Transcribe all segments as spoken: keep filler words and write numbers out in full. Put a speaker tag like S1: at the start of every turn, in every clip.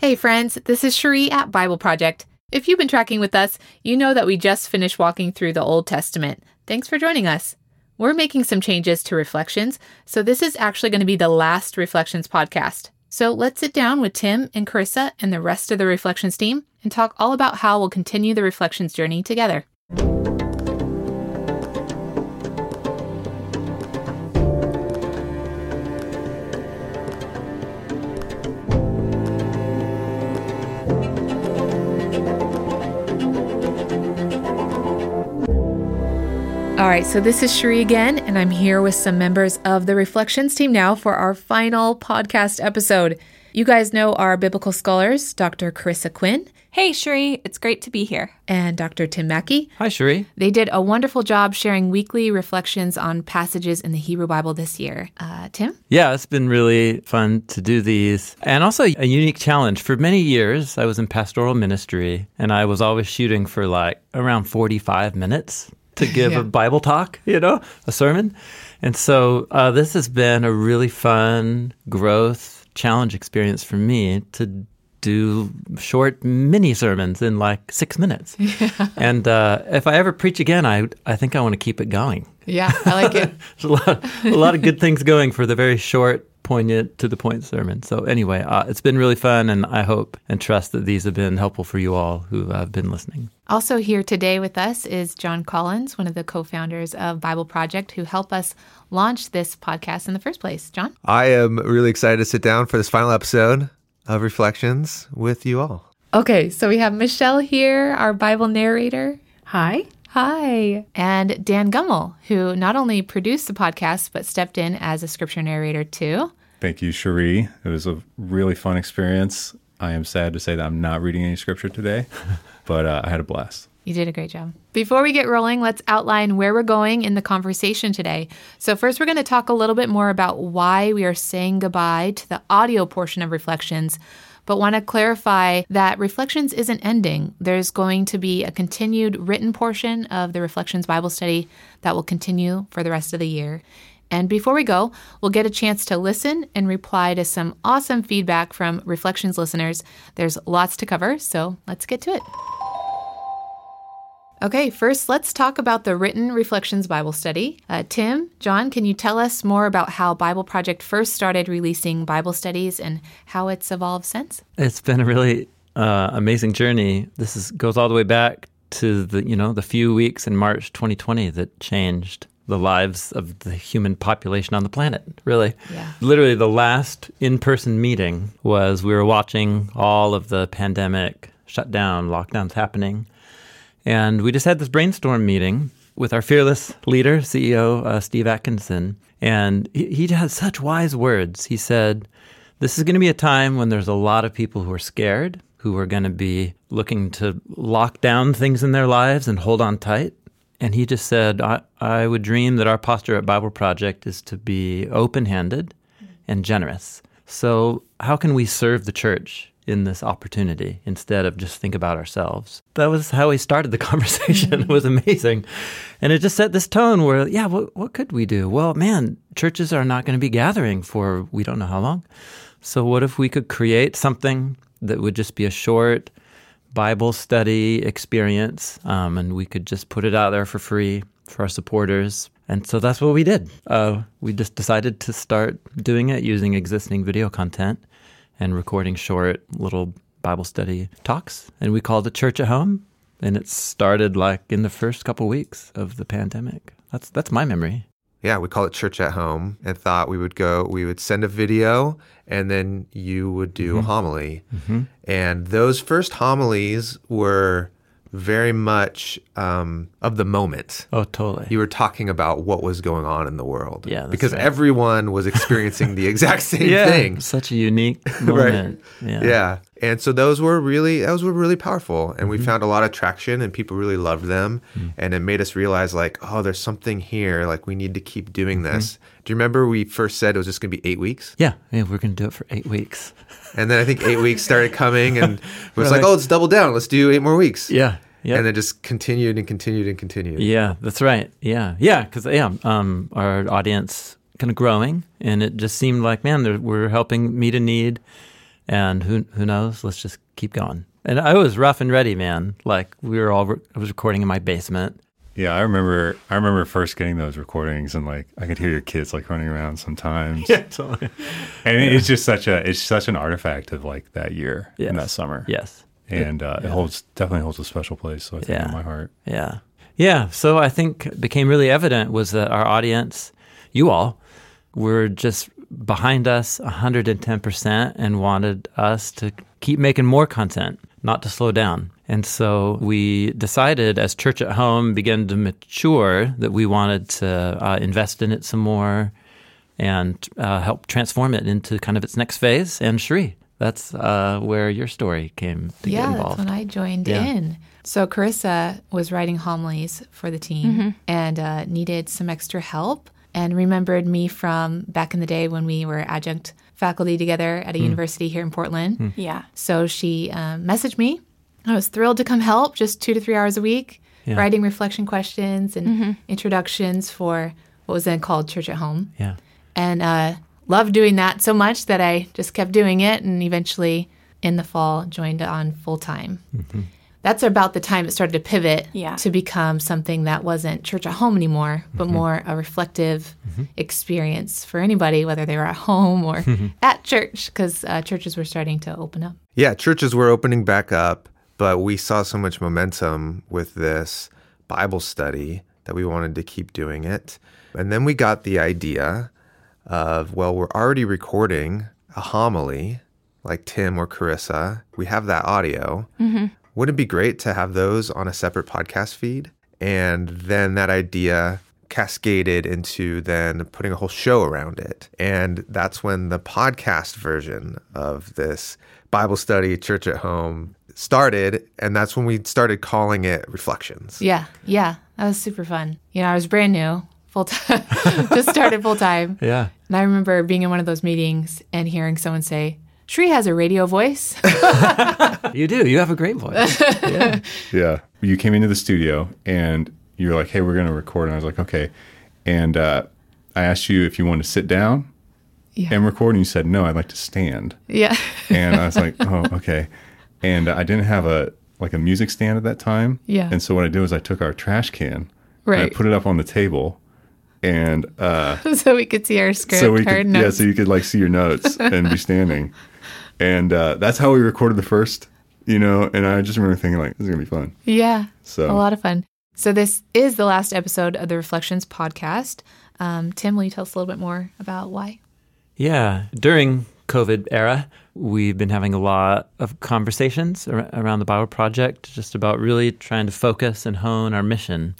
S1: Hey friends, this is Cherie at Bible Project. If you've been tracking with us, you know that we just finished walking through the Old Testament. Thanks for joining us. We're making some changes to Reflections, so this is actually going to be the last Reflections podcast. So let's sit down with Tim and Carissa and the rest of the Reflections team and talk all about how we'll continue the Reflections journey together. All right, so this is Cherie again, and I'm here with some members of the Reflections team now for our final podcast episode. You guys know our biblical scholars, Doctor Carissa Quinn.
S2: Hey, Cherie. It's great to be here.
S1: And Doctor Tim Mackey.
S3: Hi, Cherie.
S1: They did a wonderful job sharing weekly reflections on passages in the Hebrew Bible this year. Uh, Tim?
S3: Yeah, it's been really fun to do these. And also a unique challenge. For many years, I was in pastoral ministry, and I was always shooting for like around forty-five minutes to give yeah. a Bible talk, you know, a sermon. And so uh, this has been a really fun growth challenge experience for me to do short mini sermons in like six minutes. Yeah. And uh, if I ever preach again, I I think I want to keep it going.
S1: Yeah, I like it.
S3: There's a lot, a lot of good things going for the very short, poignant, to-the-point sermon. So anyway, uh, it's been really fun, and I hope and trust that these have been helpful for you all who have been listening.
S1: Also here today with us is John Collins, one of the co-founders of Bible Project, who helped us launch this podcast in the first place. John?
S4: I am really excited to sit down for this final episode of Reflections with you all.
S1: Okay, so we have Michelle here, our Bible narrator.
S5: Hi.
S1: Hi. And Dan Gummel, who not only produced the podcast, but stepped in as a scripture narrator too.
S6: Thank you, Cherie. It was a really fun experience. I am sad to say that I'm not reading any scripture today, but uh, I had a blast.
S1: You did a great job. Before we get rolling, let's outline where we're going in the conversation today. So first, we're going to talk a little bit more about why we are saying goodbye to the audio portion of Reflections, but want to clarify that Reflections isn't ending. There's going to be a continued written portion of the Reflections Bible study that will continue for the rest of the year. And before we go, we'll get a chance to listen and reply to some awesome feedback from Reflections listeners. There's lots to cover, so let's get to it. Okay, first, let's talk about the written Reflections Bible study. Uh, Tim, John, can you tell us more about how Bible Project first started releasing Bible studies and how it's evolved since?
S3: It's been a really uh, amazing journey. This is, goes all the way back to the, you know, the few weeks in March twenty twenty that changed the lives of the human population on the planet, really.
S1: Yeah.
S3: Literally, the last in-person meeting was we were watching all of the pandemic shutdown, lockdowns happening. And we just had this brainstorm meeting with our fearless leader, C E O, uh, Steve Atkinson. And he, he had such wise words. He said, this is going to be a time when there's a lot of people who are scared, who are going to be looking to lock down things in their lives and hold on tight. And he just said, I, I would dream that our posture at Bible Project is to be open-handed and generous. So how can we serve the church in this opportunity instead of just think about ourselves? That was how we started the conversation. It was amazing. And it just set this tone where, yeah, what, what could we do? Well, man, churches are not going to be gathering for we don't know how long. So what if we could create something that would just be a short Bible study experience, um, and we could just put it out there for free for our supporters. And so that's what we did. Uh, we just decided to start doing it using existing video content and recording short little Bible study talks. And we called it Church at Home. And it started like in the first couple weeks of the pandemic. That's that's my memory.
S4: Yeah, we call it Church at Home, and thought we would go, we would send a video, and then you would do mm-hmm. a homily. Mm-hmm. And those first homilies were very much um, of the moment.
S3: Oh, totally.
S4: You were talking about what was going on in the world.
S3: Yeah, that's
S4: because
S3: right.
S4: everyone was experiencing the exact same
S3: yeah,
S4: thing.
S3: Such a unique moment.
S4: Right?
S3: Yeah.
S4: yeah. And so those were really, those were really powerful. And mm-hmm. we found a lot of traction, and people really loved them. Mm-hmm. And it made us realize, like, oh, there's something here. Like, we need to keep doing this. Mm-hmm. Do you remember we first said it was just going to be eight weeks?
S3: Yeah. Yeah, we're going to do it for eight weeks.
S4: And then I think eight weeks started coming, and it was like,
S3: like,
S4: oh, let's double down. Let's do eight more weeks.
S3: Yeah. Yep.
S4: And then just continued and continued and continued.
S3: Yeah, that's right. Yeah. Yeah, because yeah, um, our audience kind of growing, and it just seemed like, man, we're helping meet a need And who who knows? Let's just keep going. And I was rough and ready, man. Like we were all, re- I was recording in my basement.
S6: Yeah, I remember. I remember first getting those recordings, and like I could hear your kids like running around sometimes.
S3: Yeah, totally.
S6: And yeah. it's just such a, it's such an artifact of like that year
S3: Yes.
S6: and that summer.
S3: Yes.
S6: And uh,
S3: Yeah.
S6: it holds definitely holds a special place. So I think
S3: Yeah.
S6: in my heart.
S3: Yeah. Yeah. So I think it became really evident was that our audience, you all, were just behind us one hundred ten percent and wanted us to keep making more content, not to slow down. And so we decided as Church at Home began to mature that we wanted to uh, invest in it some more and uh, help transform it into kind of its next phase. And Sheree, that's uh, where your story came to
S1: yeah,
S3: get involved.
S1: that's when I joined
S3: Yeah.
S1: in. So Carissa was writing homilies for the team and uh, needed some extra help and remembered me from back in the day when we were adjunct faculty together at a university here in Portland.
S2: Yeah.
S1: So she um, messaged me. I was thrilled to come help just two to three hours a week,
S3: Yeah.
S1: writing reflection questions and introductions for what was then called Church at Home.
S3: Yeah.
S1: And uh, loved doing that so much that I just kept doing it and eventually in the fall joined on full time. That's about the time it started to pivot
S2: Yeah.
S1: to become something that wasn't Church at Home anymore, but more a reflective experience for anybody, whether they were at home or at church, because uh, churches were starting to open up.
S4: Yeah, churches were opening back up, but we saw so much momentum with this Bible study that we wanted to keep doing it. And then we got the idea of, well, we're already recording a homily like Tim or Carissa. We have that audio. Wouldn't it be great to have those on a separate podcast feed? And then that idea cascaded into then putting a whole show around it. And that's when the podcast version of this Bible study, Church at Home, started. And that's when we started calling it Reflections.
S1: Yeah, yeah, that was super fun. You know, I was brand new, full time, just started full time.
S3: Yeah.
S1: And I remember being in one of those meetings and hearing someone say, Sheree has a radio voice.
S3: You do. You have a great voice. Yeah.
S6: Yeah. You came into the studio and you were like, hey, we're going to record. And I was like, okay. And uh, I asked you if you wanted to sit down
S1: Yeah.
S6: and record. And you said, no, I'd like to stand.
S1: Yeah.
S6: And I was like, oh, okay. And I didn't have a like a music stand at that time.
S1: Yeah.
S6: And so what I did was I took our trash can and I
S1: Right.
S6: put it up on the table. And uh,
S1: So we could see our script,
S6: so we
S1: our
S6: could, yeah,
S1: notes.
S6: so you could like see your notes and be standing. And uh, that's how we recorded the first, you know, and I just remember thinking like, this is going to be fun.
S1: Yeah,
S6: So
S1: a lot of fun. So this is the last episode of the Reflections podcast. Um, Tim, will you tell us a little bit more about why?
S3: Yeah. During COVID era, we've been having a lot of conversations ar- around the Bible Project, just about really trying to focus and hone our mission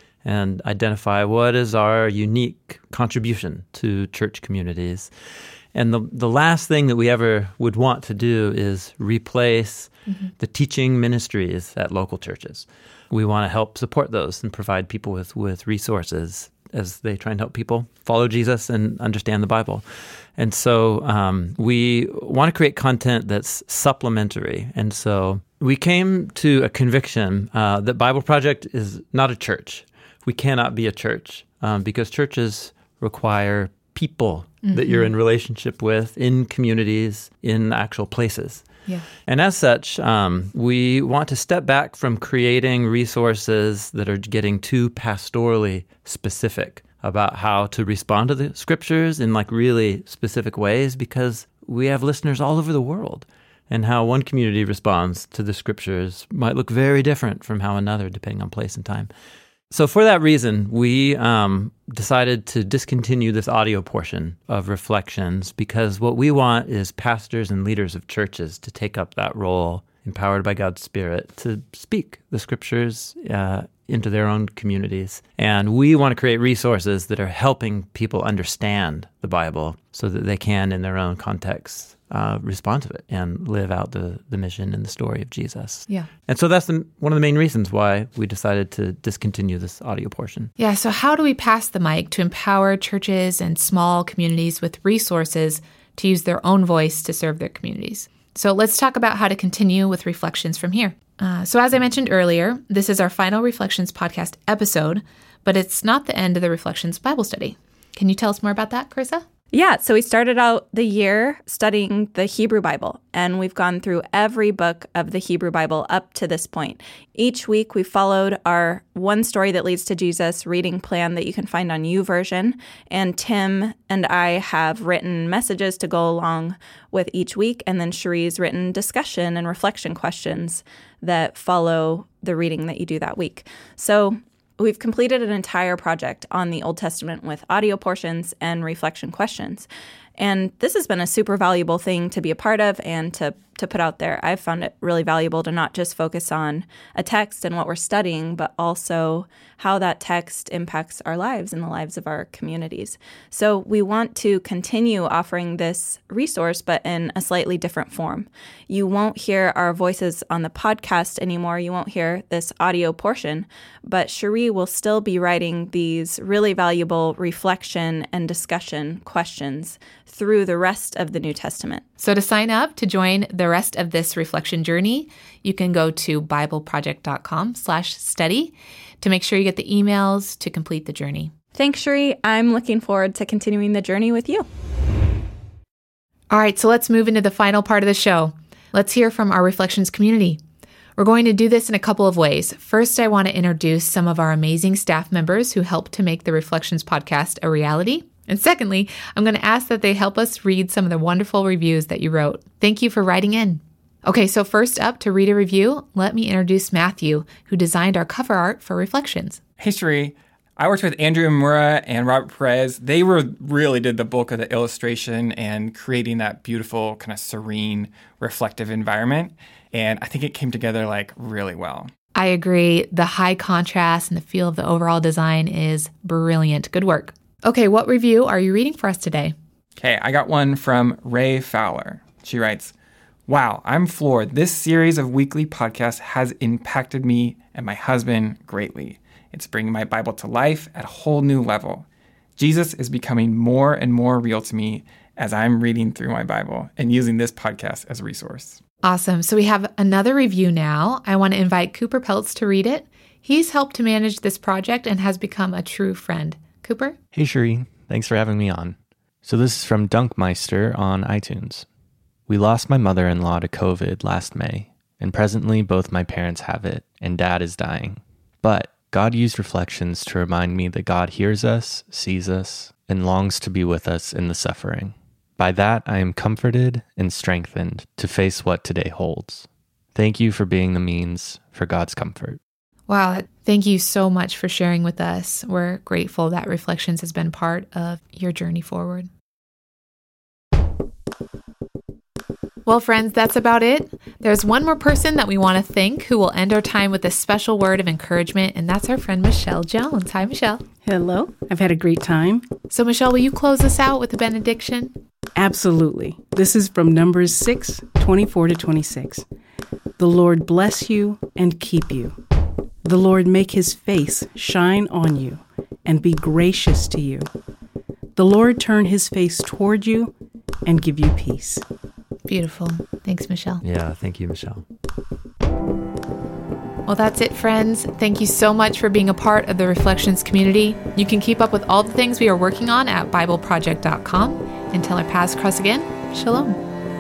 S3: and identify what is our unique contribution to church communities. And the the last thing that we ever would want to do is replace the teaching ministries at local churches. We want to help support those and provide people with, with resources as they try and help people follow Jesus and understand the Bible. And so um, we want to create content that's supplementary. And so we came to a conviction uh, that Bible Project is not a church. We cannot be a church um, because churches require people that you're in relationship with, in communities, in actual places.
S1: Yeah.
S3: And as such, um, we want to step back from creating resources that are getting too pastorally specific about how to respond to the scriptures in like really specific ways, because we have listeners all over the world. And how one community responds to the scriptures might look very different from how another, depending on place and time. So for that reason, we um, decided to discontinue this audio portion of Reflections, because what we want is pastors and leaders of churches to take up that role, empowered by God's Spirit, to speak the scriptures uh, into their own communities. And we want to create resources that are helping people understand the Bible so that they can, in their own context, uh, respond to it and live out the, the mission and the story of Jesus.
S1: Yeah.
S3: And so that's the, one of the main reasons why we decided to discontinue this audio portion.
S1: Yeah. So how do we pass the mic to empower churches and small communities with resources to use their own voice to serve their communities? So let's talk about how to continue with Reflections from here. Uh, so as I mentioned earlier, this is our final Reflections podcast episode, but it's not the end of the Reflections Bible study. Can you tell us more about that, Carissa?
S2: Yeah, so we started out the year studying the Hebrew Bible, and we've gone through every book of the Hebrew Bible up to this point. Each week we followed our One Story That Leads to Jesus reading plan that you can find on YouVersion, and Tim and I have written messages to go along with each week, and then Cherie's written discussion and reflection questions that follow the reading that you do that week. So we've completed an entire project on the Old Testament with audio portions and reflection questions. And this has been a super valuable thing to be a part of and to, to put out there. I've found it really valuable to not just focus on a text and what we're studying, but also how that text impacts our lives and the lives of our communities. So we want to continue offering this resource, but in a slightly different form. You won't hear our voices on the podcast anymore. You won't hear this audio portion, but Cherie will still be writing these really valuable reflection and discussion questions through the rest of the New Testament.
S1: So to sign up to join the rest of this reflection journey, you can go to bibleproject.com slash study to make sure you get the emails to complete the journey.
S2: Thanks, Cherie. I'm looking forward to continuing the journey with you.
S1: All right, so let's move into the final part of the show. Let's hear from our Reflections community. We're going to do this in a couple of ways. First, I want to introduce some of our amazing staff members who helped to make the Reflections podcast a reality. And secondly, I'm going to ask that they help us read some of the wonderful reviews that you wrote. Thank you for writing in. Okay, so first up to read a review, let me introduce Matthew, who designed our cover art for Reflections.
S5: Hey, Cherie. I worked with Andrew Mura and Robert Perez. They were really did the bulk of the illustration and creating that beautiful, kind of serene, reflective environment. And I think it came together like really well.
S1: I agree. The high contrast and the feel of the overall design is brilliant. Good work. Okay, what review are you reading for us today?
S5: Okay, I got one from Ray Fowler. She writes, "Wow, I'm floored. This series of weekly podcasts has impacted me and my husband greatly. It's bringing my Bible to life at a whole new level. Jesus is becoming more and more real to me as I'm reading through my Bible and using this podcast as a resource."
S1: Awesome. So we have another review now. I want to invite Cooper Peltz to read it. He's helped to manage this project and has become a true friend. Cooper?
S7: Hey, Cherie. Thanks for having me on. So this is from Dunkmeister on iTunes. We lost my mother-in-law to COVID last May, and presently both my parents have it, and Dad is dying. But God used Reflections to remind me that God hears us, sees us, and longs to be with us in the suffering. By that, I am comforted and strengthened to face what today holds. Thank you for being the means for God's comfort.
S1: Wow, thank you so much for sharing with us. We're grateful that Reflections has been part of your journey forward. Well, friends, that's about it. There's one more person that we want to thank who will end our time with a special word of encouragement, and that's our friend Michelle Jones. Hi, Michelle.
S8: Hello. I've had a great time.
S1: So, Michelle, will you close us out with a benediction?
S8: Absolutely. This is from Numbers six, twenty-four to twenty-six. The Lord bless you and keep you. The Lord make his face shine on you and be gracious to you. The Lord turn his face toward you and give you peace.
S1: Beautiful. Thanks, Michelle.
S3: Yeah, thank you, Michelle.
S1: Well, that's it, friends. Thank you so much for being a part of the Reflections community. You can keep up with all the things we are working on at bible project dot com. Until our paths cross again, shalom.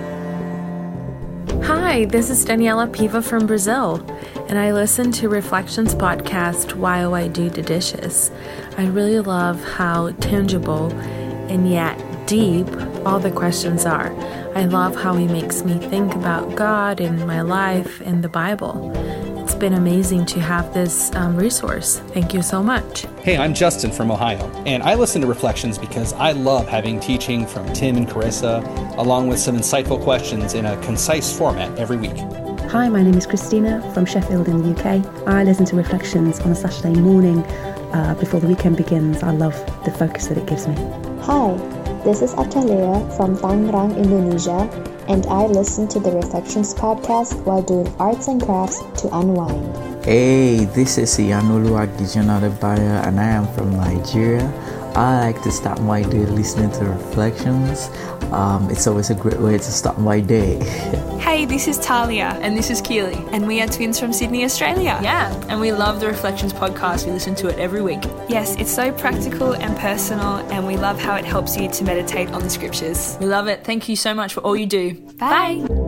S9: Hi, this is Daniela Piva from Brazil, and I listen to Reflections podcast while I do the dishes. I really love how tangible and yet deep all the questions are. I love how he makes me think about God and my life and the Bible. It's been amazing to have this um, resource. Thank you so much.
S10: Hey, I'm Justin from Ohio, and I listen to Reflections because I love having teaching from Tim and Carissa, along with some insightful questions in a concise format every week.
S11: Hi, my name is Christina from Sheffield in the U K. I listen to Reflections on a Saturday morning uh, before the weekend begins. I love the focus that it gives me.
S12: Hi, this is Atalia from Tangerang, Indonesia, and I listen to the Reflections podcast while doing arts and crafts to unwind.
S13: Hey, this is Iyanolu Agdijonadebaya, and I am from Nigeria. I like to start my day listening to Reflections Um, it's always a great way to start my day.
S14: Hey, this is Talia.
S15: And this is Keely.
S14: And we are twins from Sydney, Australia.
S15: Yeah, and we love the Reflections podcast. We listen to it every week.
S14: Yes, it's so practical and personal, and we love how it helps you to meditate on the scriptures.
S15: We love it. Thank you so much for all you do.
S14: Bye. Bye.